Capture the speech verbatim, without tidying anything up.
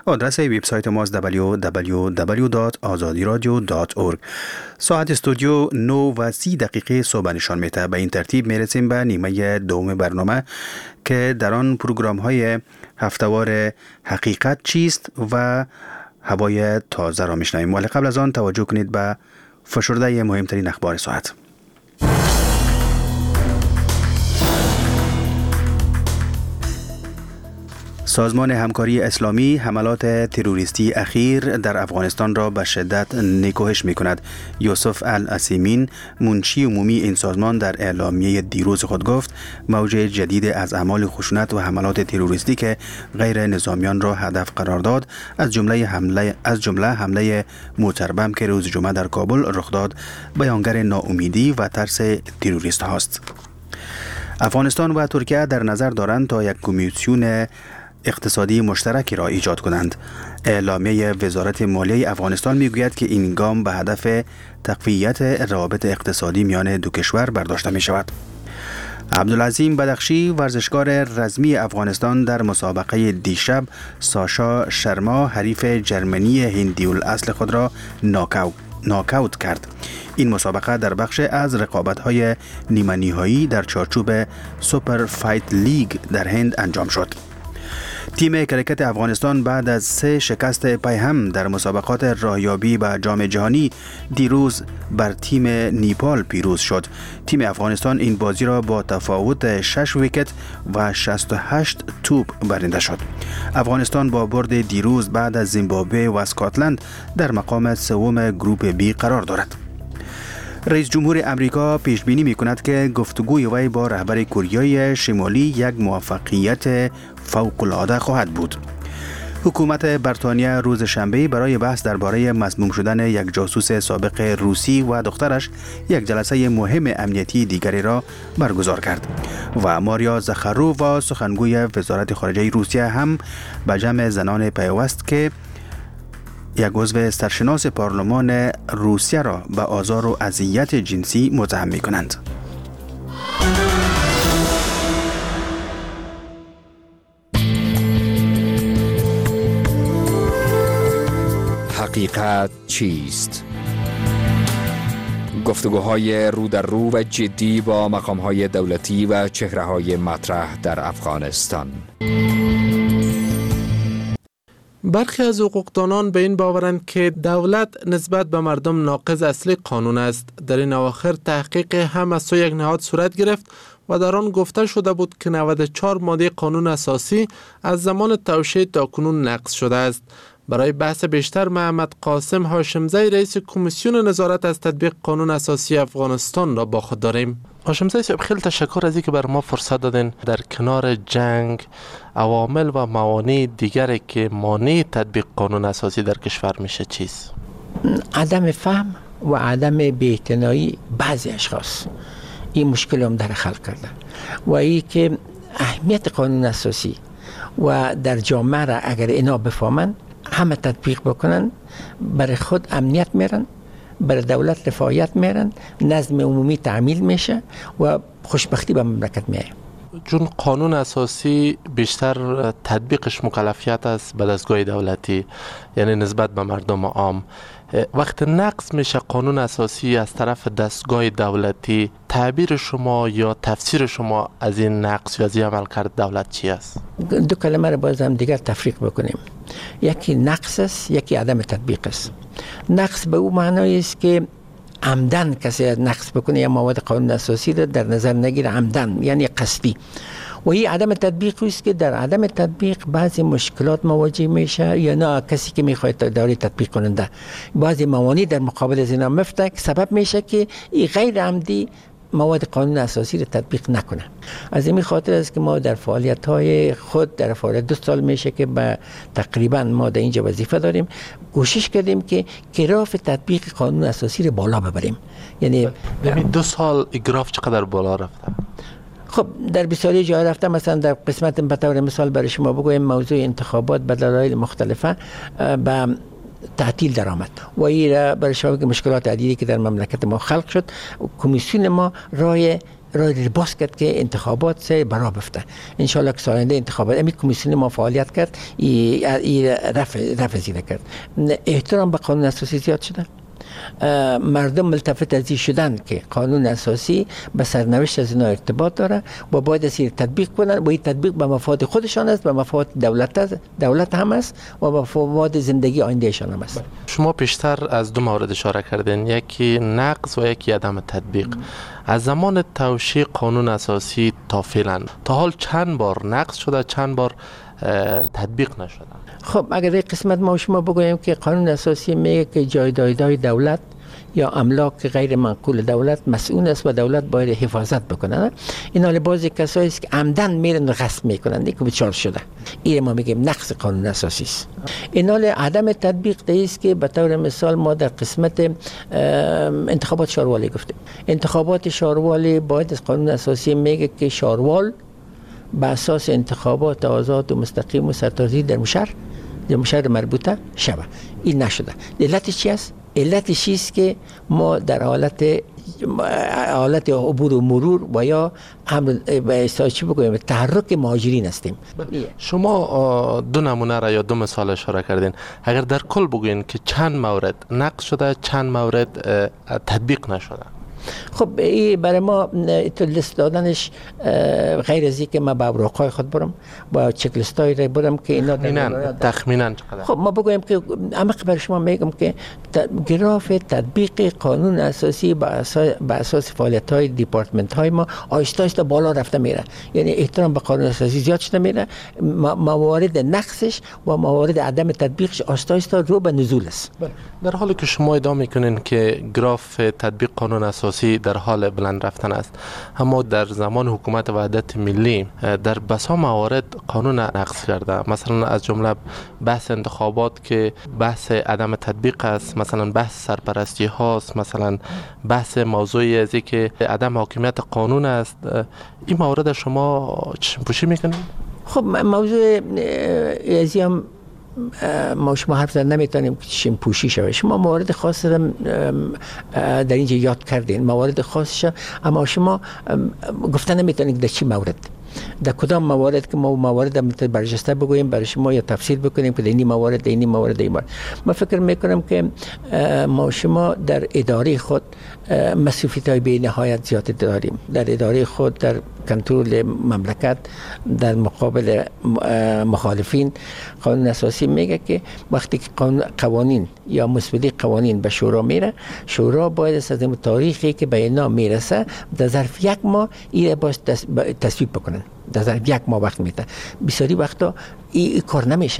آدرس وبسایت ماست دبلیو دبلیو دبلیو دات آزادی رادیو دات اورگ. ساعت استودیو نه و سی دقیقه صبح نشان میده. به این ترتیب میرسیم به نیمه دوم برنامه که در آن پروگرام های هفتهوار حقیقت چیست و هوای تازه را میشنویم. ولی قبل از آن توجه کنید به فشرده مهمترین اخبار ساعت. سازمان همکاری اسلامی حملات تروریستی اخیر در افغانستان را به شدت نکوهش می کند. یوسف الاسیمین، منشی عمومی این سازمان، در اعلامیه دیروز خود گفت موج جدید از اعمال خشونت و حملات تروریستی که غیر نظامیان را هدف قرار داد، از جمله حمله از جمله حمله موتربم که روز جمعه در کابل رخ داد، بیانگر ناامیدی و ترس تروریست هاست. افغانستان و ترکیه در نظر دارند تا یک کمیسیون اقتصادی مشترکی را ایجاد کنند. اعلامیه وزارت مالیه افغانستان میگوید که این گام به هدف تقویت روابط اقتصادی میان دو کشور برداشته می شود. عبدالعظیم بدخشی، ورزشکار رزمی افغانستان، در مسابقه دیشب ساشا شرما، حریف جرمنی هندی الاصل خود را ناکاوت ناکاوت کرد. این مسابقه در بخش از رقابت‌های نیمه نهایی در چارچوب سوپر فایت لیگ در هند انجام شد. تیم کرکت افغانستان بعد از سه شکست پیهم در مسابقات راهیابی به جام جهانی دیروز بر تیم نیپال پیروز شد. تیم افغانستان این بازی را با تفاوت شش ویکت و شصت و هشت توپ برنده شد. افغانستان با برد دیروز بعد از زیمبابوه و اسکاتلند در مقام سوم گروپ بی قرار دارد. رئیس جمهور امریکا پیش بینی می کند که گفتگوی وی با رهبر کره شمالی یک موفقیت فوق العاده خواهد بود. حکومت بریتانیا روز شنبه برای بحث درباره مسموم شدن یک جاسوس سابق روسی و دخترش یک جلسه مهم امنیتی دیگری را برگزار کرد و ماریا زخارووا، سخنگوی وزارت خارجه روسیه، هم به جمع زنان پیوست که یک عضو سرشناس پارلمان روسیه را به آزار و اذیت جنسی متهم می کنند. حقیقت چیست؟ گفتگوهای رو در رو و جدی با مقام‌های دولتی و چهره‌های مطرح در افغانستان. برخی از حقوقدانان به این باورند که دولت نسبت به مردم ناقض اصلی قانون است. در این اواخر تحقیق هم از سوی یک نهاد صورت گرفت و در آن گفته شده بود که نود و چهار ماده قانون اساسی از زمان توشیح تاکنون نقض شده است. برای بحث بیشتر محمد قاسم هاشمزی، رئیس کمیسیون نظارت از تطبیق قانون اساسی افغانستان را با خود داریم. هاشمزی صاحب، خیلی تشکر از اینکه بر ما فرصت دادین. در کنار جنگ، عوامل و موانع دیگری که مانع تطبیق قانون اساسی در کشور میشه چیست؟ عدم فهم و عدم بی‌اعتنایی بعضی اشخاص این مشکل هم در خلق کرده و ای که اهمیت قانون اساسی و در جامعه را اگر اینا بفهمن، همه تطبیق بکنن، برای خود امنیت میرن، برای دولت رفاهیت میرن، نظم عمومی تعمیل میشه و خوشبختی به مملکت میاد. چون قانون اساسی بیشتر تطبیقش مکلفیت است به دستگاه دولتی، یعنی نسبت به مردم عام. وقت نقض میشه قانون اساسی از طرف دستگاه دولتی، تعبیر شما یا تفسیر شما از این نقض یا از این عملکرد دولت چی است؟ دو کلمه رو باز هم دیگر تفریق بکنیم. یکی نقص است، یکی عدم تطبیق است. نقص به او معنی است که عمدن کسی نقص بکنه یا مواد قانون اساسی را در نظر نگیره، عمدن یعنی قصدی. و این عدم تطبیق است که در عدم تطبیق بعضی مشکلات مواجه میشه یا نه کسی که میخواد داره تطبیق کننده بعضی موانع در مقابل از اینا مفته که سبب میشه که این غیر عمدی مواد قانون اساسی را تطبیق نکنه. از این خاطر است که ما در فعالیت های خود در فعالیت دو سال میشه که با تقریبا ما در اینجا وظیفه داریم، کوشش کردیم که گراف تطبیق قانون اساسی را بالا ببریم. یعنی ببین دو سال گراف چقدر بالا رفته؟ خب در بسیاری جای رفته. مثلا در قسمت به طور مثال برای شما بگویم موضوع انتخابات به دلایل مختلفه به تعطیل درآمد و این برای شما که مشکلات عدیدی که در مملکت ما خلق شد، کمیسیون ما رای راه باز کرد که انتخابات سه برا بفته. انشالله که سالنده انتخابات امی کمیسیون ما فعالیت کرد، ای رفع رفع زیده کرد. احترام به قانون اساسی زیاد شده. مردم ملتفت از این شدن که قانون اساسی به سرنوشت از اینا ارتباط داره و باید از این تطبیق کنن و این تطبیق به مفاد خودشان است، به مفاد دولت دولت هم است و به مفاد زندگی آیندهشان هم است. شما پیشتر از دو مورد اشاره کردین، یکی نقض و یکی عدم تطبیق. از زمان توشیح قانون اساسی تا فعلا تا حال چند بار نقض شده، چند بار تطبیق نشده؟ خب اگر این قسمت ما شما بگوییم که قانون اساسی میگه که جایدادهای دولت یا املاک غیر منقول دولت مسئول است و دولت باید حفاظت بکنه. این حال بعضی کسایی است که عمدن میرن و غصب میکنن که بچار شده. این ما میگیم نقض قانون اساسی است. این حال عدم تطبیق است که به طور مثال ما در قسمت انتخابات شاروالی گفتیم. انتخابات شاروالی باید از قانون اساسی میگه که شاروال به اساس انتخابات آزاد و مستقیم و سرتازی در مشهر در مشهر مربوطه شود. این نشده. علتش چی است؟ علتش است که ما در حالت حالت عبور و مرور و یا امر به اصطلاح چی بگویم تحرک مهاجرین هستیم. شما دو نمونه را یا دو مثال اشاره کردین. اگر در کل بگوین که چند مورد نقض شده، چند مورد تطبیق نشده؟ خب این برای ما تو لیست دادنش غیر از اینکه ما با اوراقای خود برم با چک لیستای را برم که اینا تخمینا تخمینا چقدر؟ خب ما بگویم که عمق برای شما میگم که گراف تطبیق قانون اساسی با اساس با اساس فعالیت های دیپارتمنت های ما آهسته آهسته بالا رفته میره. یعنی احترام به قانون اساسی زیاد شده میره، موارد نقصش و موارد عدم تطبیقش آهسته آهسته رو به نزول است. در حالی که شما ادعا میکنین که گراف تطبیق قانون اساسی در حال بلند رفتن است، اما در زمان حکومت وحدت ملی در بسا موارد قانون نقض کرده. مثلا از جمله بحث انتخابات که بحث عدم تطبیق است، مثلا بحث سرپرستی هاست، مثلا بحث موضوعی از که عدم حاکمیت قانون است. این موارد شما چشم پوشی میکنید؟ خب موضوع ازی هم ما شما حرف زد نمیتونیم که چشم پوشی شود. شما موارد خاص را در اینجا یاد کردین، موارد خاصش، اما شما گفتن نمیتونید در چی مورد، در کدام موارد که ما موارد برجسته بگوییم برای شما یا تفسیر بکنیم که در این موارد در این موارد این موارد. ما فکر میکنم که ما شما در اداره خود مسئولیت های بی نهایت زیاد داریم. در اداره خود در کنترل مملکت در مقابل مخالفین. قانون اساسی میگه که وقتی که قوانین یا مسودی قوانین به شورا میره، شورا باید از تاریخی که به اینا میرسه در ظرف یک ماه این باید تصویب بکنن. در ظرف یک ماه وقت میده. بسیاری وقتا این کار نمیشه.